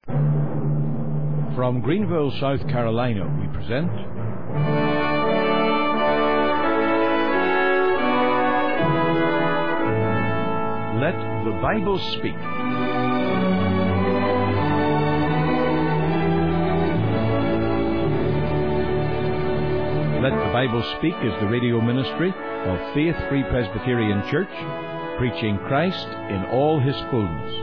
From Greenville, South Carolina, we present Let the Bible Speak. Let the Bible Speak is the radio ministry of Faith Free Presbyterian Church, preaching Christ in all His fullness.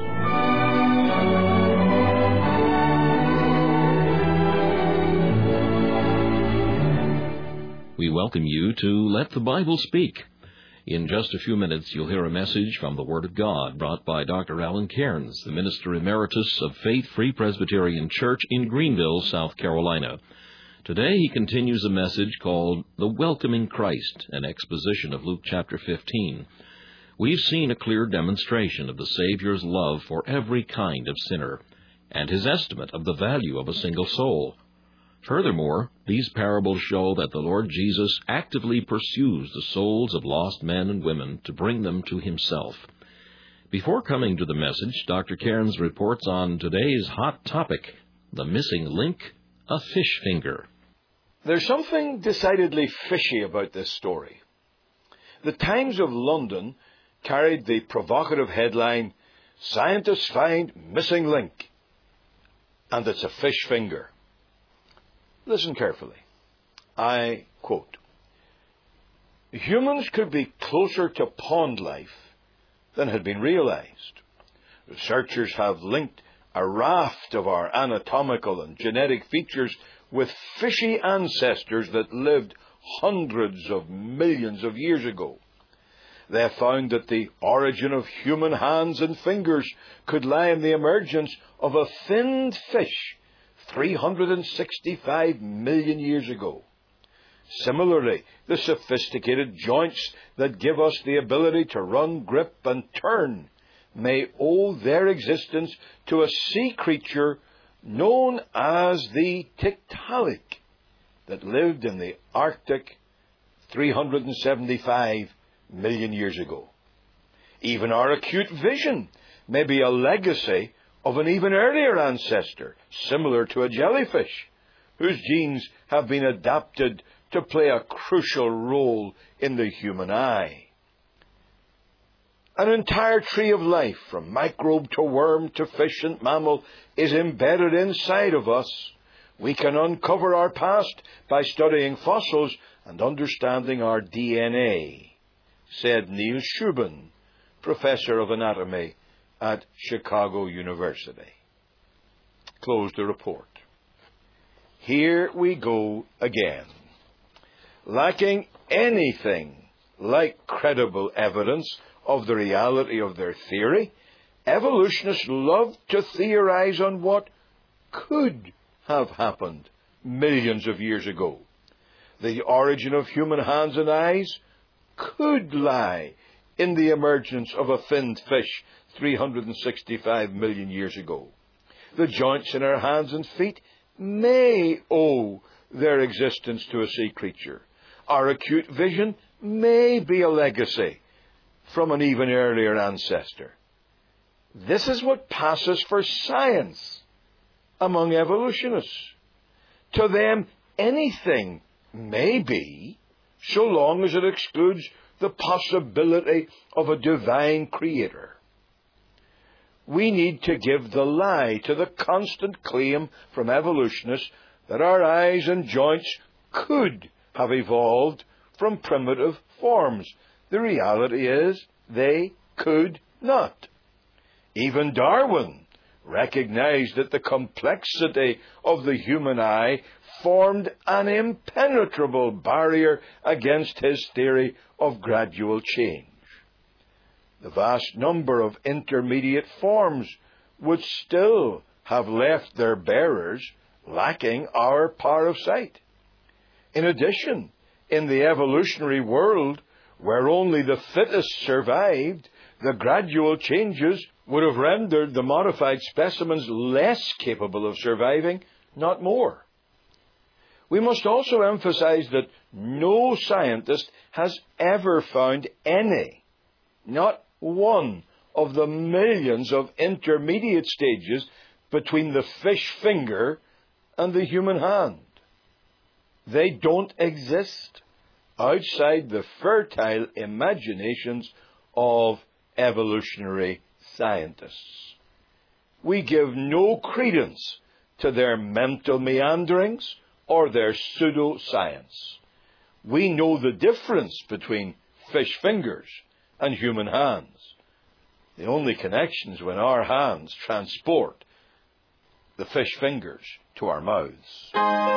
We welcome you to Let the Bible Speak. In just a few minutes, you'll hear a message from the Word of God brought by Dr. Alan Cairns, the Minister Emeritus of Faith Free Presbyterian Church in Greenville, South Carolina. Today, he continues a message called The Welcoming Christ, an exposition of Luke chapter 15. We've seen a clear demonstration of the Savior's love for every kind of sinner, and His estimate of the value of a single soul. Furthermore, these parables show that the Lord Jesus actively pursues the souls of lost men and women to bring them to Himself. Before coming to the message, Dr. Cairns reports on today's hot topic, the missing link, a fish finger. There's something decidedly fishy about this story. The Times of London carried the provocative headline, "Scientists find missing link," and it's a fish finger. Listen carefully. I quote, "Humans could be closer to pond life than had been realized. Researchers have linked a raft of our anatomical and genetic features with fishy ancestors that lived hundreds of millions of years ago. They have found that the origin of human hands and fingers could lie in the emergence of a finned fish 365 million years ago. Similarly, the sophisticated joints that give us the ability to run, grip, and turn may owe their existence to a sea creature known as the Tiktaalik that lived in the Arctic 375 million years ago. Even our acute vision may be a legacy of an even earlier ancestor, similar to a jellyfish, whose genes have been adapted to play a crucial role in the human eye. An entire tree of life, from microbe to worm to fish and mammal, is embedded inside of us. We can uncover our past by studying fossils and understanding our DNA, said Neil Shubin, professor of anatomy at Chicago University. Close the report. Here we go again. Lacking anything like credible evidence of the reality of their theory, evolutionists love to theorize on what could have happened millions of years ago. The origin of human hands and eyes could lie in the emergence of a finned fish 365 million years ago. The joints in our hands and feet may owe their existence to a sea creature. Our acute vision may be a legacy from an even earlier ancestor. This is what passes for science among evolutionists. To them, anything may be, so long as it excludes the possibility of a divine creator. We need to give the lie to the constant claim from evolutionists that our eyes and joints could have evolved from primitive forms. The reality is they could not. Even Darwin recognized that the complexity of the human eye formed an impenetrable barrier against his theory of gradual change. The vast number of intermediate forms would still have left their bearers lacking our power of sight. In addition, in the evolutionary world, where only the fittest survived, the gradual changes would have rendered the modified specimens less capable of surviving, not more. We must also emphasize that no scientist has ever found any, not one, of the millions of intermediate stages between the fish finger and the human hand. They don't exist outside the fertile imaginations of evolutionary scientists. We give no credence to their mental meanderings or their pseudoscience. We know the difference between fish fingers and human hands. The only connection is when our hands transport the fish fingers to our mouths.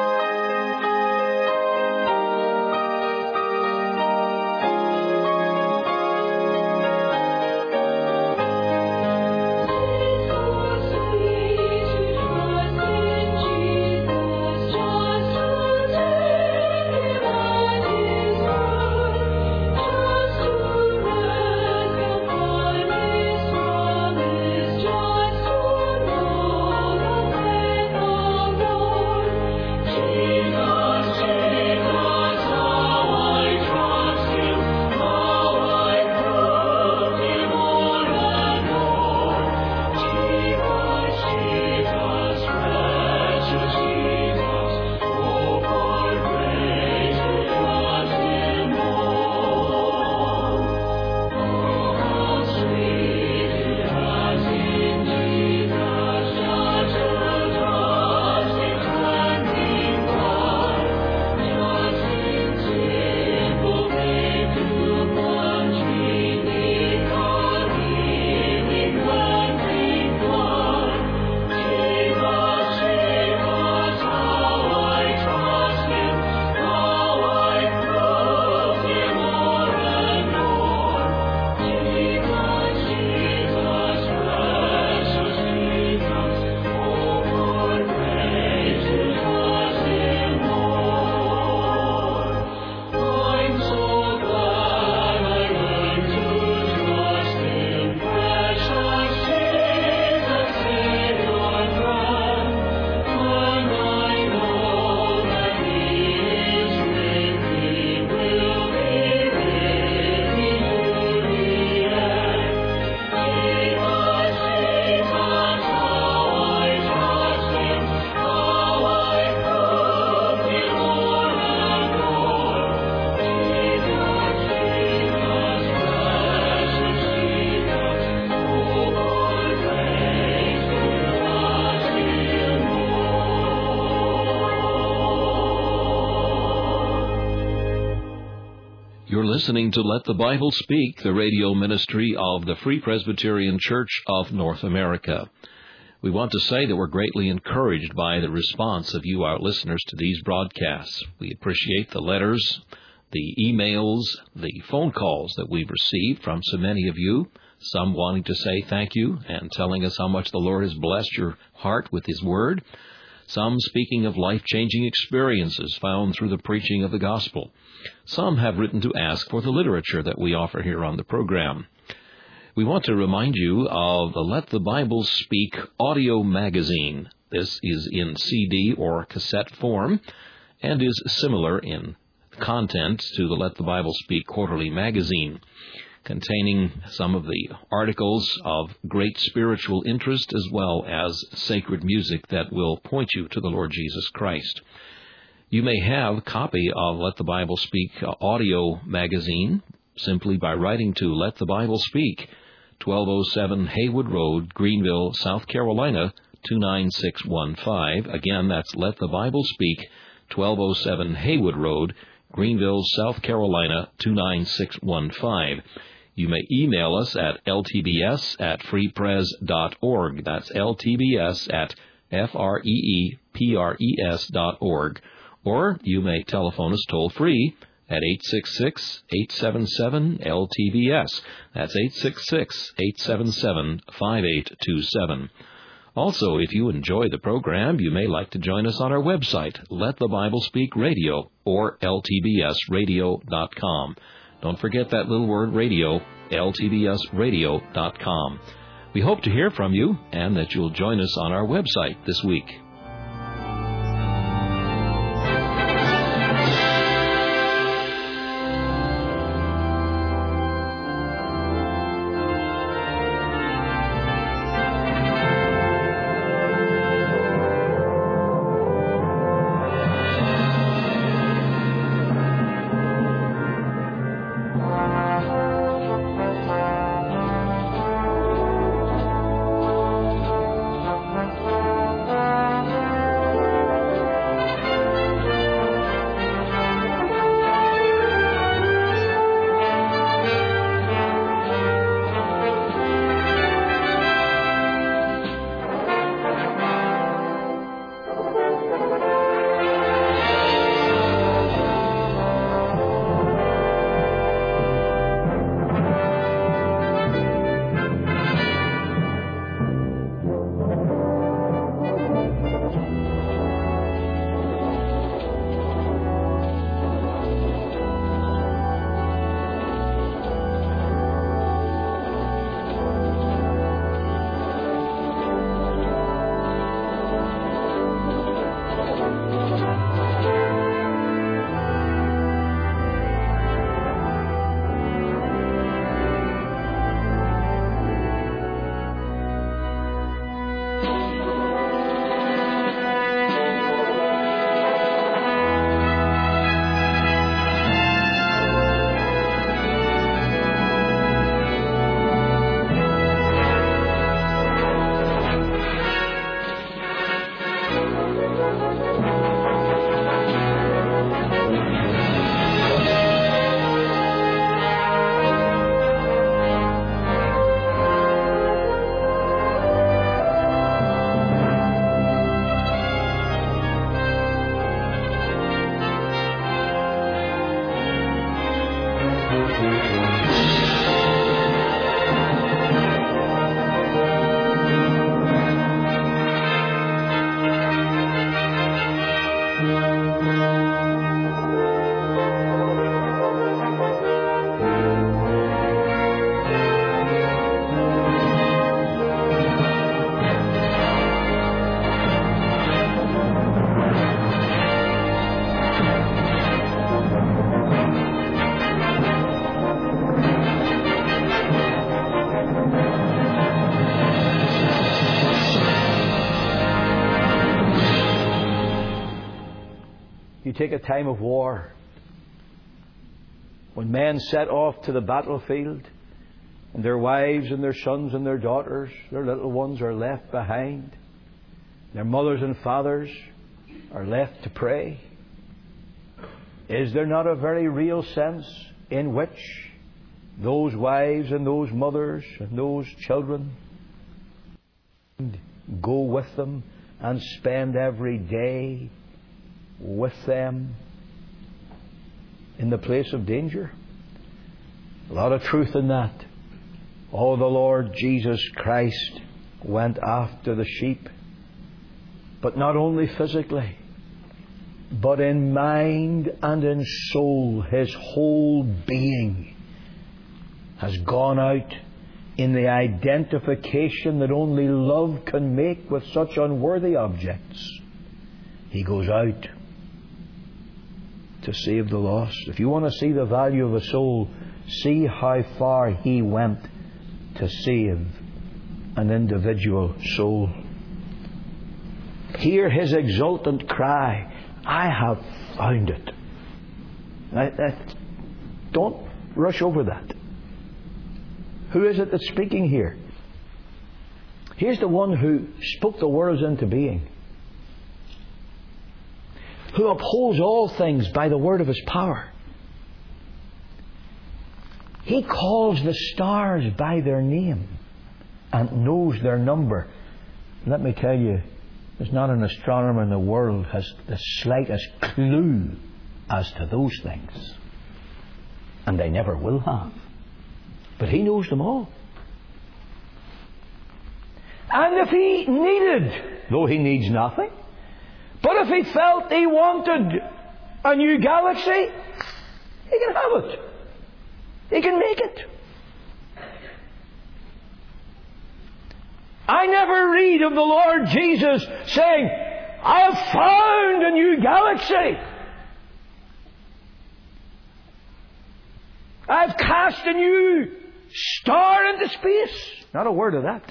You're listening to Let the Bible Speak, the radio ministry of the Free Presbyterian Church of North America. We want to say that we're greatly encouraged by the response of you, our listeners, to these broadcasts. We appreciate the letters, the emails, the phone calls that we've received from so many of you, some wanting to say thank you and telling us how much the Lord has blessed your heart with His Word, some speaking of life-changing experiences found through the preaching of the gospel. Some have written to ask for the literature that we offer here on the program. We want to remind you of the Let the Bible Speak audio magazine. This is in CD or cassette form and is similar in content to the Let the Bible Speak quarterly magazine, containing some of the articles of great spiritual interest as well as sacred music that will point you to the Lord Jesus Christ. You may have a copy of Let the Bible Speak audio magazine simply by writing to Let the Bible Speak, 1207 Haywood Road, Greenville, South Carolina, 29615. Again, that's Let the Bible Speak, 1207 Haywood Road, Greenville, South Carolina, 29615. You may email us at ltbs@freepres.org. That's ltbs@freepres.org. Or you may telephone us toll-free at 866-877-LTBS. That's 866-877-5827. Also, if you enjoy the program, you may like to join us on our website, Let the Bible Speak Radio, or ltbsradio.com. Don't forget that little word radio, ltbsradio.com. We hope to hear from you and that you'll join us on our website this week. You take a time of war, when men set off to the battlefield, and their wives and their sons and their daughters, their little ones, are left behind. Their mothers and fathers are left to pray. Is there not a very real sense in which those wives and those mothers and those children go with them and spend every day with them in the place of danger? A lot of truth in that. Oh, the Lord Jesus Christ went after the sheep, but not only physically, but in mind and in soul. His whole being has gone out in the identification that only love can make with such unworthy objects. He goes out to save the lost. If you want to see the value of a soul, see how far He went to save an individual soul. Hear His exultant cry, I have found it. Don't rush over that. Who is it that's speaking here? Here's the one who spoke the worlds into being, who upholds all things by the word of His power. He calls the stars by their name and knows their number. Let me tell you, there's not an astronomer in the world has the slightest clue as to those things. And they never will have. But He knows them all. And if He needed, though He needs nothing, but if He felt He wanted a new galaxy, He can have it. He can make it. I never read of the Lord Jesus saying, I have found a new galaxy. I've cast a new star into space. Not a word of that.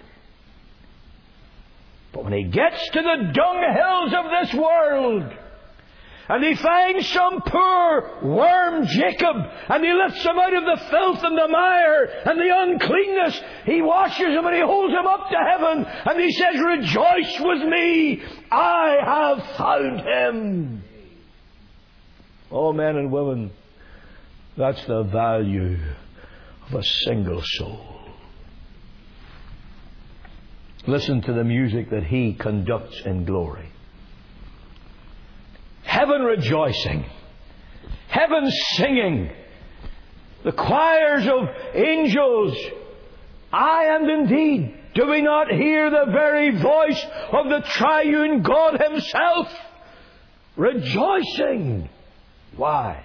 But when He gets to the dunghills of this world, and He finds some poor worm Jacob, and He lifts him out of the filth and the mire and the uncleanness, He washes him and He holds him up to heaven, and He says, rejoice with me, I have found him. Oh, men and women, that's the value of a single soul. Listen to the music that He conducts in glory. Heaven rejoicing, heaven singing, the choirs of angels. Aye, and indeed, do we not hear the very voice of the triune God Himself rejoicing? Why?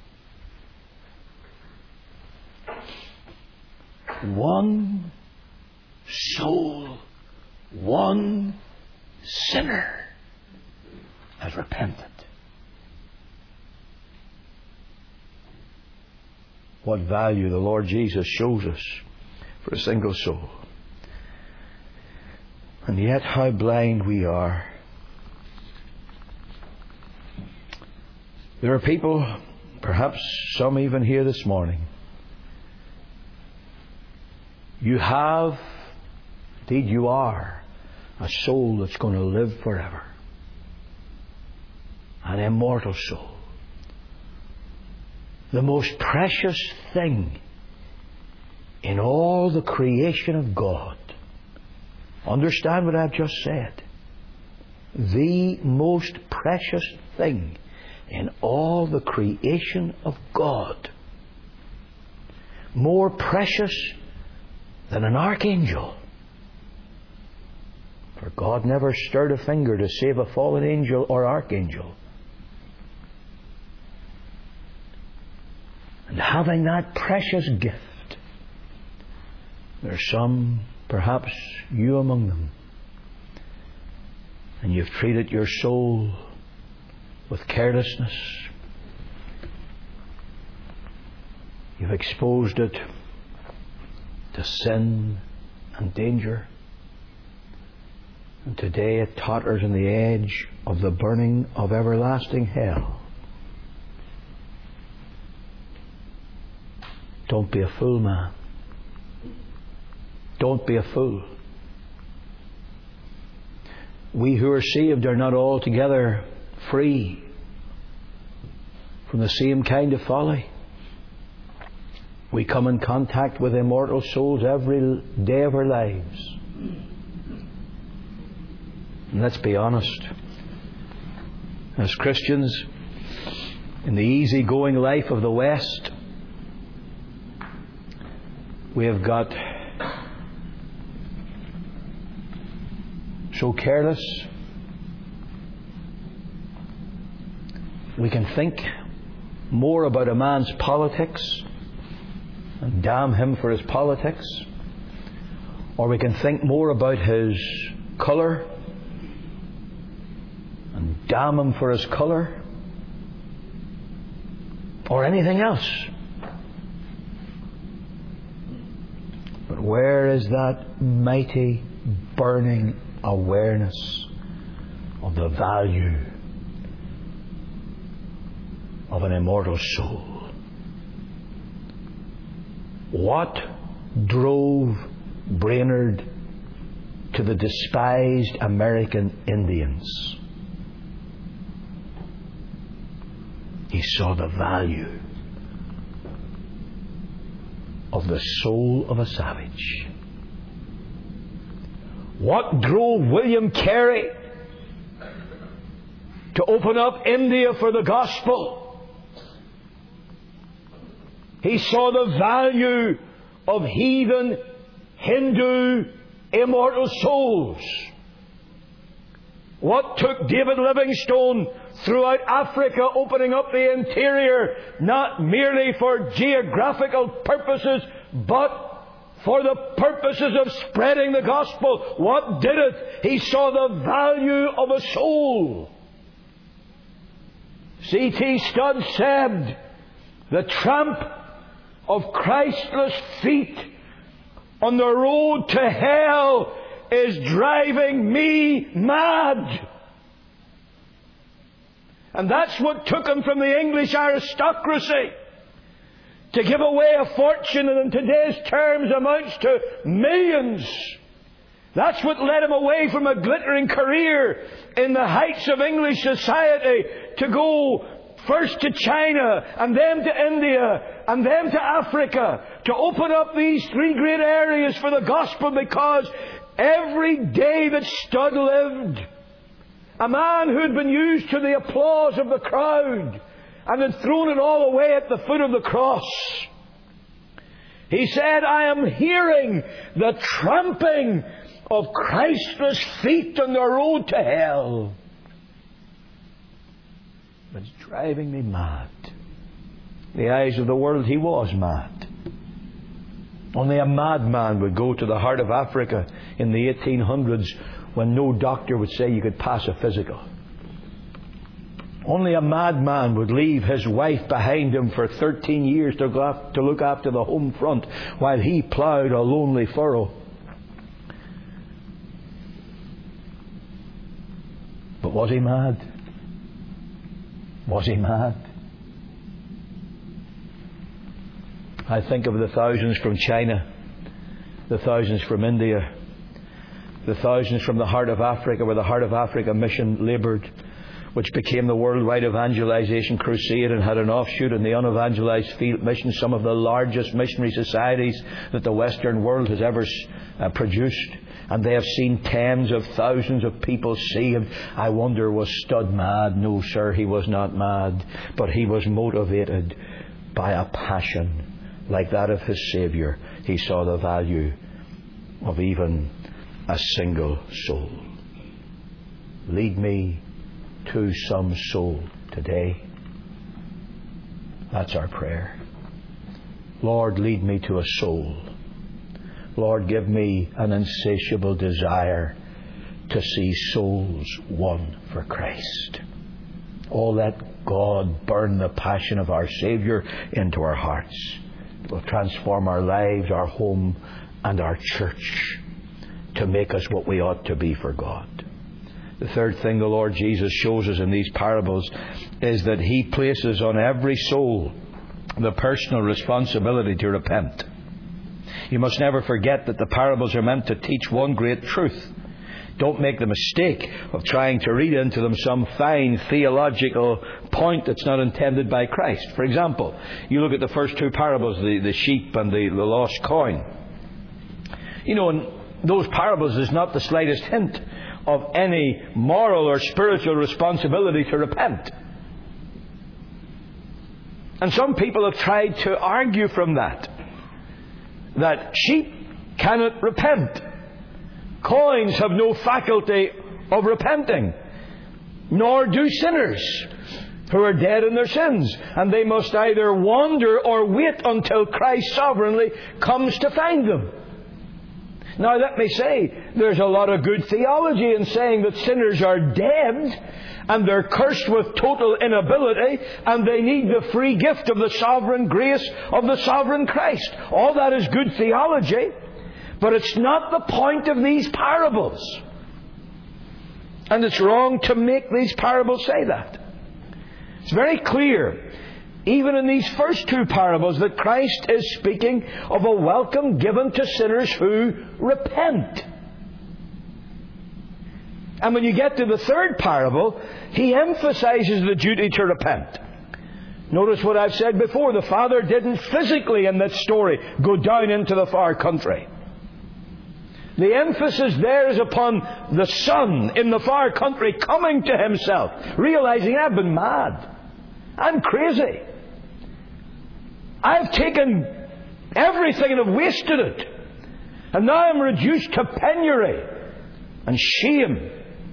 One soul, one sinner has repented. What value the Lord Jesus shows us for a single soul. And yet how blind we are. There are people, perhaps some even here this morning, you have, indeed you are, a soul that's going to live forever. An immortal soul. The most precious thing in all the creation of God. Understand what I've just said. The most precious thing in all the creation of God. More precious than an archangel. For God never stirred a finger to save a fallen angel or archangel. And having that precious gift, there are some, perhaps you among them, and you've treated your soul with carelessness. You've exposed it to sin and danger. And today it totters on the edge of the burning of everlasting hell. Don't be a fool, man. Don't be a fool. We who are saved are not altogether free from the same kind of folly. We come in contact with immortal souls every day of our lives. And let's be honest. As Christians, in the easy-going life of the West, we have got so careless. We can think more about a man's politics and damn him for his politics, or we can think more about his colour and damn him for his colour, or anything else. But where is that mighty, burning awareness of the value of an immortal soul? What drove Brainerd to the despised American Indians? He saw the value of the soul of a savage. What drove William Carey to open up India for the gospel? He saw the value of heathen, Hindu, immortal souls. What took David Livingstone throughout Africa, opening up the interior, not merely for geographical purposes, but for the purposes of spreading the gospel? What did it? He saw the value of a soul. C.T. Studd said, "The tramp of Christless feet on the road to hell is driving me mad." And that's what took him from the English aristocracy to give away a fortune that in today's terms amounts to millions. That's what led him away from a glittering career in the heights of English society to go first to China and then to India and then to Africa, to open up these three great areas for the gospel, because every day that Studd lived, a man who had been used to the applause of the crowd and had thrown it all away at the foot of the cross, he said, "I am hearing the tramping of Christless feet on the road to hell. It's driving me mad." In the eyes of the world, he was mad. Only a madman would go to the heart of Africa in the 1800s when no doctor would say you could pass a physical. Only a madman would leave his wife behind him for 13 years to look after the home front while he ploughed a lonely furrow. But was he mad? Was he mad? I think of the thousands from China, the thousands from India, the thousands from the heart of Africa, where the Heart of Africa mission laboured, which became the Worldwide Evangelization Crusade and had an offshoot in the unevangelized field mission, some of the largest missionary societies that the Western world has ever produced. And they have seen tens of thousands of people saved. I wonder, was Studd mad? No, sir, he was not mad. But he was motivated by a passion like that of his Saviour. He saw the value of even a single soul. Lead me to some soul today. That's our prayer. Lord, lead me to a soul. Lord, give me an insatiable desire to see souls won for Christ. Oh, let God burn the passion of our Saviour into our hearts. It will transform our lives, our home, and our church to make us what we ought to be for God. The third thing the Lord Jesus shows us in these parables is that He places on every soul the personal responsibility to repent. You must never forget that the parables are meant to teach one great truth. Don't make the mistake of trying to read into them some fine theological point that's not intended by Christ. For example, you look at the first two parables, the sheep and the lost coin. You know, in those parables there's not the slightest hint of any moral or spiritual responsibility to repent. And some people have tried to argue from that sheep cannot repent. Coins have no faculty of repenting, nor do sinners who are dead in their sins, and they must either wander or wait until Christ sovereignly comes to find them. Now, let me say, there's a lot of good theology in saying that sinners are dead and they're cursed with total inability and they need the free gift of the sovereign grace of the sovereign Christ. All that is good theology, but it's not the point of these parables. And it's wrong to make these parables say that. It's very clear, even in these first two parables, that Christ is speaking of a welcome given to sinners who repent. And when you get to the third parable, he emphasizes the duty to repent. Notice what I've said before. The Father didn't physically in that story go down into the far country. The emphasis there is upon the Son in the far country coming to himself, realizing, I've been mad. I'm crazy. I've taken everything and have wasted it. And now I'm reduced to penury and shame.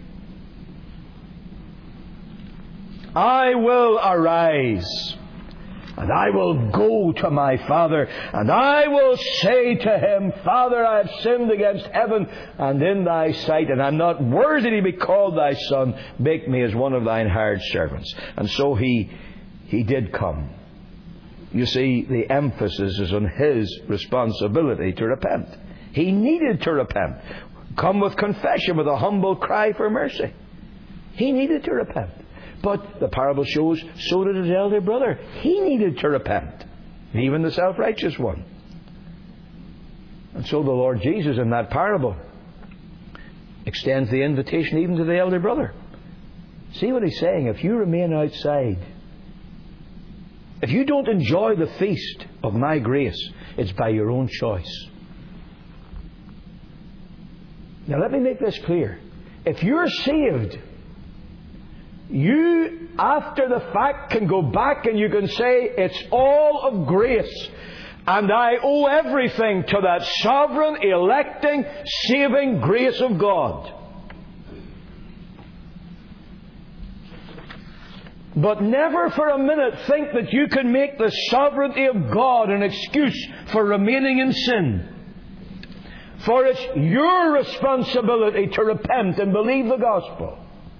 I will arise, and I will go to my Father, and I will say to him, Father, I have sinned against heaven and in thy sight, and I'm not worthy to be called thy son. Make me as one of thine hired servants. And so he did come. You see, the emphasis is on his responsibility to repent. He needed to repent. Come with confession, with a humble cry for mercy. He needed to repent. But the parable shows, so did his elder brother. He needed to repent. Even the self-righteous one. And so the Lord Jesus in that parable extends the invitation even to the elder brother. See what he's saying? If you remain outside, if you don't enjoy the feast of my grace, it's by your own choice. Now let me make this clear. If you're saved, you, after the fact, can go back and you can say, it's all of grace. And I owe everything to that sovereign, electing, saving grace of God. But never for a minute think that you can make the sovereignty of God an excuse for remaining in sin. For it's your responsibility to repent and believe the gospel.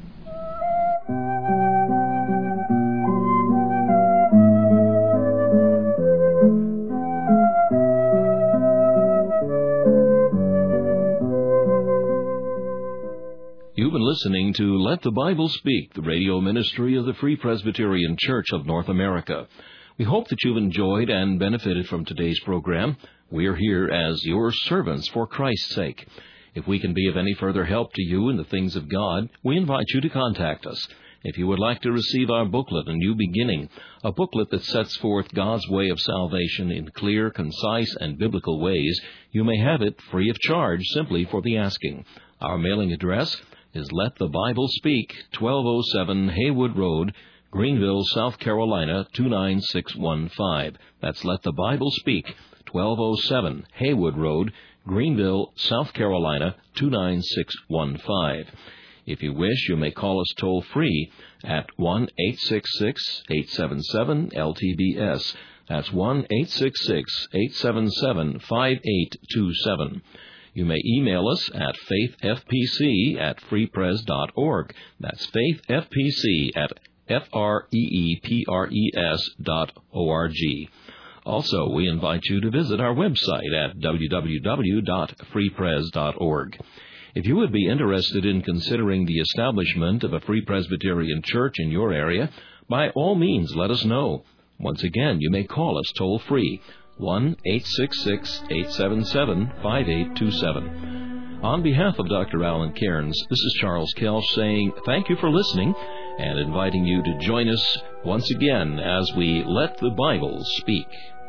You've been listening to Let the Bible Speak, the radio ministry of the Free Presbyterian Church of North America. We hope that you've enjoyed and benefited from today's program. We are here as your servants for Christ's sake. If we can be of any further help to you in the things of God, we invite you to contact us. If you would like to receive our booklet, A New Beginning, a booklet that sets forth God's way of salvation in clear, concise, and biblical ways, you may have it free of charge simply for the asking. Our mailing address is Let the Bible Speak, 1207 Haywood Road, Greenville, South Carolina, 29615. That's Let the Bible Speak, 1207 Haywood Road, Greenville, South Carolina, 29615. If you wish, you may call us toll-free at 1-866-877-LTBS. That's 1-866-877-5827. You may email us at faithfpc@freepres.org. That's faithfpc@freepres.org. Also, we invite you to visit our website at www.freepres.org. If you would be interested in considering the establishment of a Free Presbyterian Church in your area, by all means let us know. Once again, you may call us toll-free, 1-866-877-5827. On behalf of Dr. Alan Cairns, this is Charles Kelch saying thank you for listening and inviting you to join us once again as we let the Bible speak.